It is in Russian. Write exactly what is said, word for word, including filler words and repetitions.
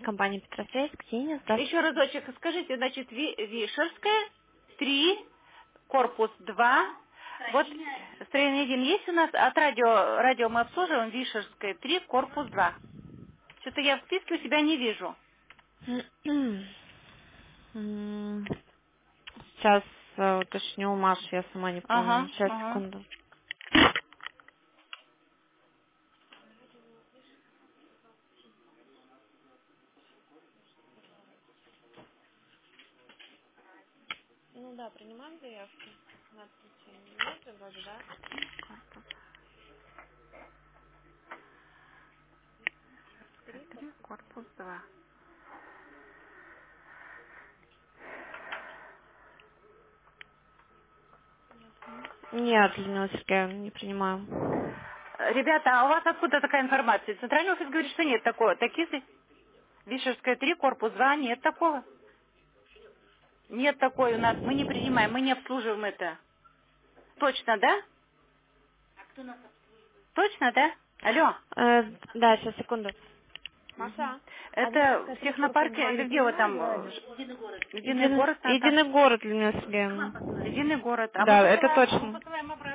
компания Петросвязь, Ксения, здравствуйте. Еще разочек, скажите, значит, Ви- Вишерская, три, корпус два. Вот строение один есть у нас, от радио, радио мы обслуживаем, Вишерская, три, корпус два. Что-то я в списке у себя не вижу. М, Сейчас э, уточню у Маши, я сама не помню. Ага, Сейчас, ага. секунду. Ну да, принимаем заявки на отключение. Нет же вроде, да? Корпус Три, три, корпус два. корпус два. Нет, Людмила Сергеевна, не принимаем. Э, Ребята, а у вас откуда такая информация? Центральный офис говорит, что нет такого. Такие Вишерская, три, корпус два, нет такого. Нет такой у нас, мы не принимаем, мы не обслуживаем это. Точно, да? Точно, да? Алло. Э, да, сейчас, секунду. Мгм. Маша, а Это Вишерская в три, корпус технопарке два или не где вы принимает там? заявок? э, Ж- Единый Един- город, а там. Единый город, Людмила Сергеевна. Единый город. А мы Да, это посылаем, а мы точно. посылаем обратно.